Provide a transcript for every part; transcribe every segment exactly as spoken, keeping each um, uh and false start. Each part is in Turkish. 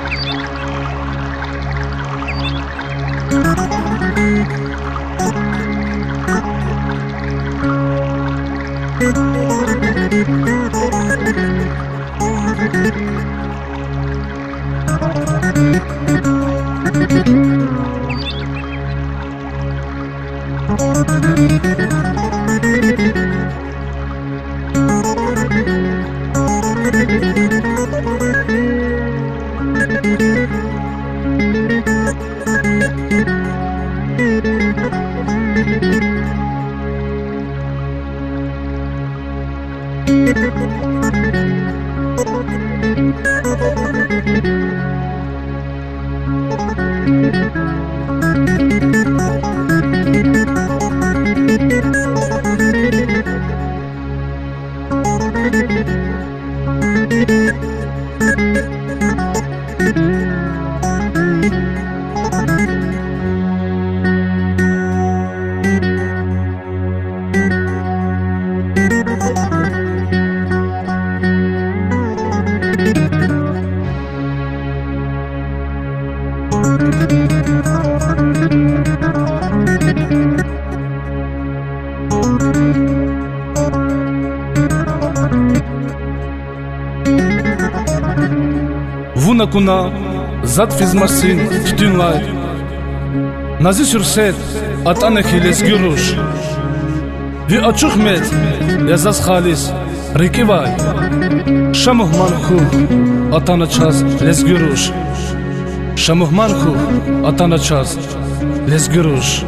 Vuna kuna zat fizmarsin tütünlay Nazi sürset atane hiles gürüş Vi açık met yazaz halis Rikivay Şamuh manku atana çaz les gürüş Şamuh manku atana çaz les gürüş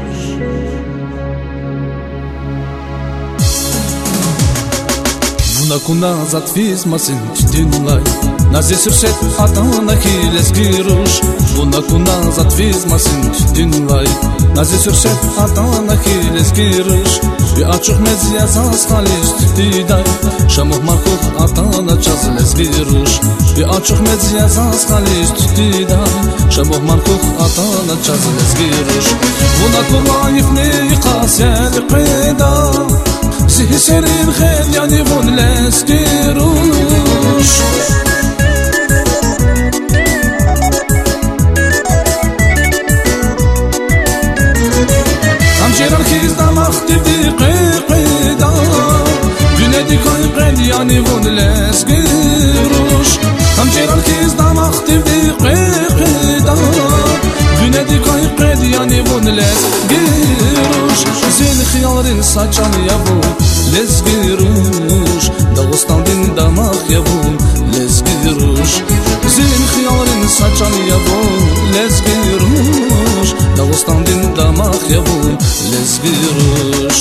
Vuna kuna zat fizmarsin tütünlay Nazi sürset atana hiles gürüş Vuna kuna zat fizmarsin tütünlay Nazi sürset atana hiles gürüş Vi açık met yazaz halis tütüday Şamuh markut atana çaz les gürüş Vi açık met yazaz halis tütüday Şamuh markut atana çaz les gürüş Vuna kuna yifni qasel qida Zihi serin khel yani vun les gürüş Amjeran kiz damak tivdi qida Günedi koy qed yani vun les gürüş Amjeran kiz damak tivdi qida Günedi koy qed yani vun les gürüş Zin khiyarin saçan yavu les gürüş Dağıstan din damak yavu les gürüş Zin khiyarin saçan yavu les gürüş Dağıstan din damak yavu les gürüş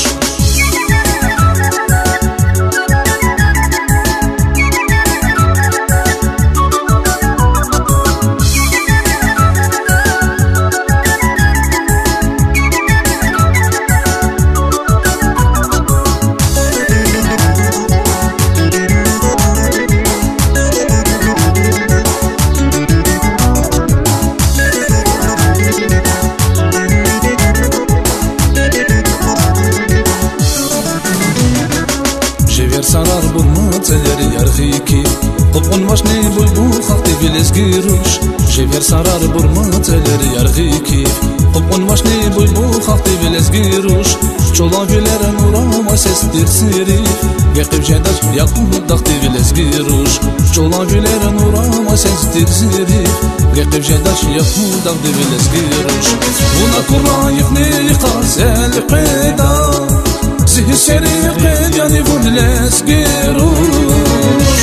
Sarar bulmaceleri yargiki Qopqon maşni bulbul xalqi viles gürüş Jever sarar bulmaceleri yargiki Qopqon maşni bulbul xalqi viles gürüş Çola gülere nurama sestir siri Geqib jedar yakub daqti viles gürüş Çola gülere nurama sestir siri Geqib jedar yakub daqti viles gürüş Vuna kurra yifni qasel qida Zihi seri qed yani vun les gürüş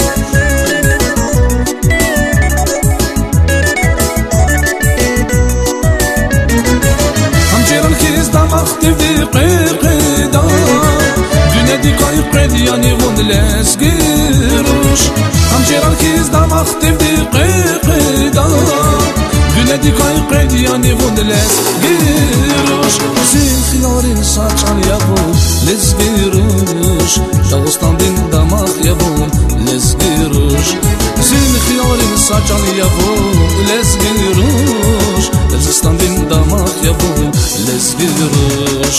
Amjeran kiz damak tivdi qida Günedi koy qed yani vun les gürüş Amjeran kiz damak tivdi qida Günedi koy qed yani vun les gürüş Zin khiyarin saçan yavu les gürüş Dağıstan din damak yavu les gürüş Zin khiyarin saçan yavu les gürüş Dağıstan din damak yavu les gürüş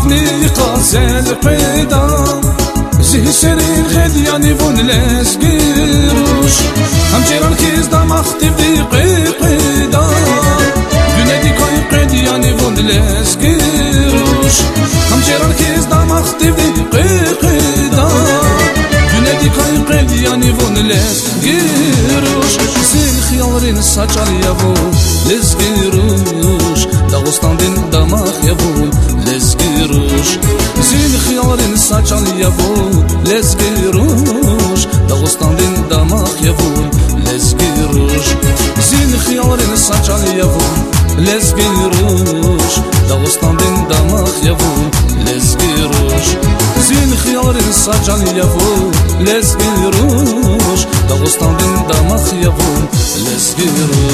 مني قاسل قيدا زي سرين خدياني فون لاسكيروش هم جيران كيز دا مختف دي قيدا بنادي كاي قدياني فون لاسكيروش هم جيران كيز دا مختف دي قيدا بنادي كاي قدياني فون لاسكيروش زين خيالرين ساچال يابو لاسكيروش Dağıstan'dan damaq yavu lezgiruş Zin xiyarın saçal yavu lezgiruş Dağıstan'dan damaq yavu lezgiruş Zin xiyarın saçal yavu lezgiruş Dağıstan'dan damaq yavu lezgiruş Zin xiyarın saçal yavu lezgiruş Dağıstan'dan damaq yavu lezgiruş